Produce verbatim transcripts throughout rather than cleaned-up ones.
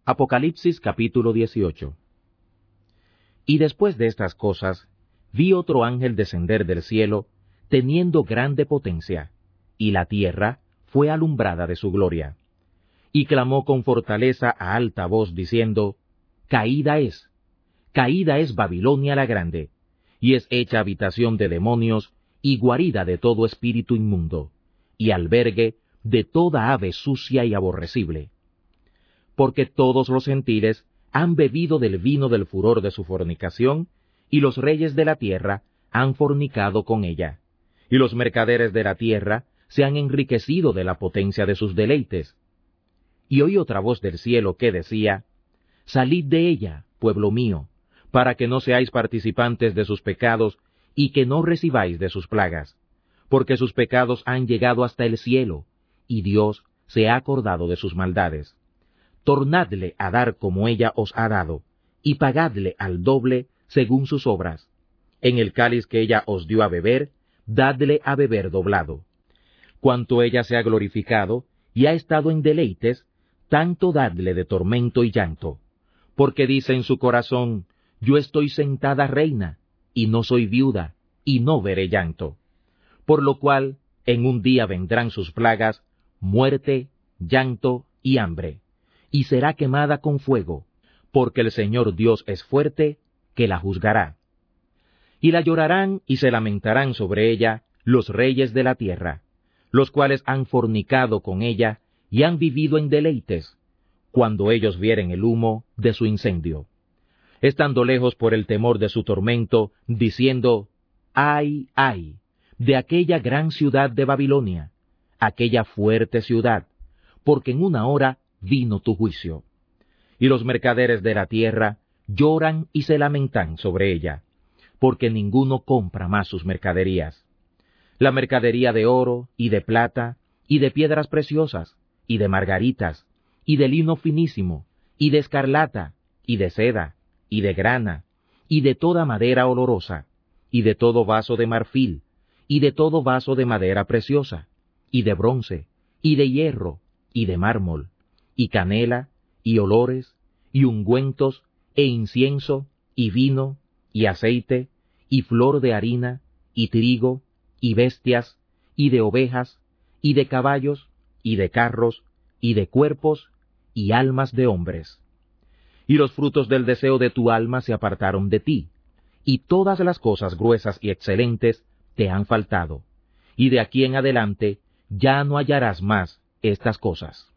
Apocalipsis capítulo dieciocho. Y después de estas cosas, vi otro ángel descender del cielo, teniendo grande potencia, y la tierra fue alumbrada de su gloria. Y clamó con fortaleza a alta voz, diciendo, Caída es, caída es Babilonia la grande, y es hecha habitación de demonios, y guarida de todo espíritu inmundo, y albergue de toda ave sucia y aborrecible. Porque todos los gentiles han bebido del vino del furor de su fornicación, y los reyes de la tierra han fornicado con ella, y los mercaderes de la tierra se han enriquecido de la potencia de sus deleites. Y oí otra voz del cielo que decía, Salid de ella, pueblo mío, para que no seáis participantes de sus pecados, y que no recibáis de sus plagas, porque sus pecados han llegado hasta el cielo, y Dios se ha acordado de sus maldades. Tornadle a dar como ella os ha dado, y pagadle al doble según sus obras. En el cáliz que ella os dio a beber, dadle a beber doblado. Cuanto ella se ha glorificado, y ha estado en deleites, tanto dadle de tormento y llanto. Porque dice en su corazón, yo estoy sentada reina, y no soy viuda, y no veré llanto. Por lo cual, en un día vendrán sus plagas, muerte, llanto y hambre, y será quemada con fuego, porque el Señor Dios es fuerte, que la juzgará. Y la llorarán y se lamentarán sobre ella los reyes de la tierra, los cuales han fornicado con ella y han vivido en deleites, cuando ellos vieren el humo de su incendio, estando lejos por el temor de su tormento, diciendo, ¡ay, ay!, de aquella gran ciudad de Babilonia, aquella fuerte ciudad, porque en una hora vino tu juicio. Y los mercaderes de la tierra lloran y se lamentan sobre ella, porque ninguno compra más sus mercaderías. La mercadería de oro, y de plata, y de piedras preciosas, y de margaritas, y de lino finísimo, y de escarlata, y de seda, y de grana, y de toda madera olorosa, y de todo vaso de marfil, y de todo vaso de madera preciosa, y de bronce, y de hierro, y de mármol, y canela, y olores, y ungüentos, e incienso, y vino, y aceite, y flor de harina, y trigo, y bestias, y de ovejas, y de caballos, y de carros, y de cuerpos, y almas de hombres. Y los frutos del deseo de tu alma se apartaron de ti, y todas las cosas gruesas y excelentes te han faltado, y de aquí en adelante ya no hallarás más estas cosas.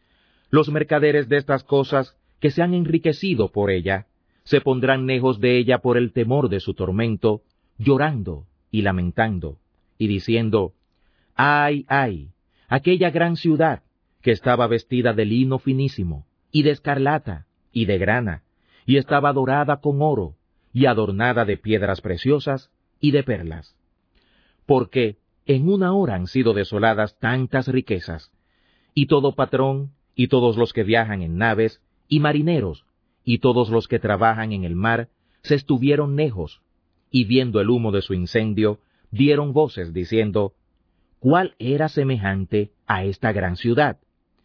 Los mercaderes de estas cosas, que se han enriquecido por ella, se pondrán lejos de ella por el temor de su tormento, llorando y lamentando, y diciendo, ¡ay, ay!, aquella gran ciudad, que estaba vestida de lino finísimo, y de escarlata, y de grana, y estaba dorada con oro, y adornada de piedras preciosas y de perlas. Porque en una hora han sido desoladas tantas riquezas, y todo patrón, y todos los que viajan en naves, y marineros, y todos los que trabajan en el mar, se estuvieron lejos, y viendo el humo de su incendio, dieron voces diciendo, ¿cuál era semejante a esta gran ciudad?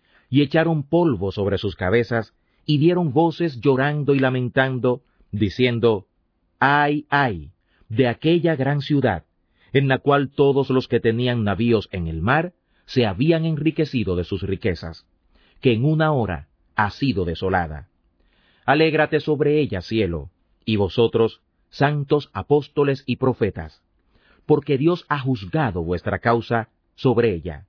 Y echaron polvo sobre sus cabezas, y dieron voces llorando y lamentando, diciendo, ¡ay, ay!, de aquella gran ciudad, en la cual todos los que tenían navíos en el mar se habían enriquecido de sus riquezas, que en una hora ha sido desolada. Alégrate sobre ella, cielo, y vosotros, santos apóstoles y profetas, porque Dios ha juzgado vuestra causa sobre ella.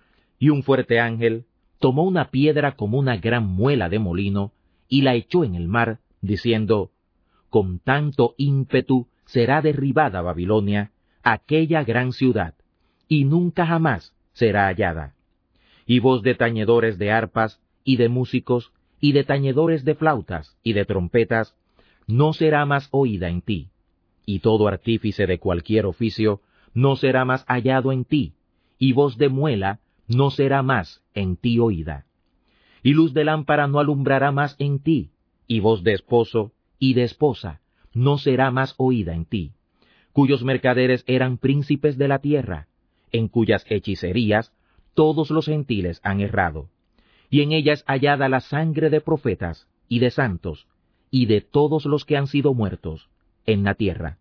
Y un fuerte ángel tomó una piedra como una gran muela de molino, y la echó en el mar, diciendo, con tanto ímpetu será derribada Babilonia, aquella gran ciudad, y nunca jamás será hallada. Y voz de tañedores de arpas, y de músicos, y de tañedores de flautas, y de trompetas, no será más oída en ti, y todo artífice de cualquier oficio no será más hallado en ti, y voz de muela no será más en ti oída. Y luz de lámpara no alumbrará más en ti, y voz de esposo y de esposa no será más oída en ti, cuyos mercaderes eran príncipes de la tierra, en cuyas hechicerías todos los gentiles han errado, y en ella es hallada la sangre de profetas, y de santos, y de todos los que han sido muertos en la tierra.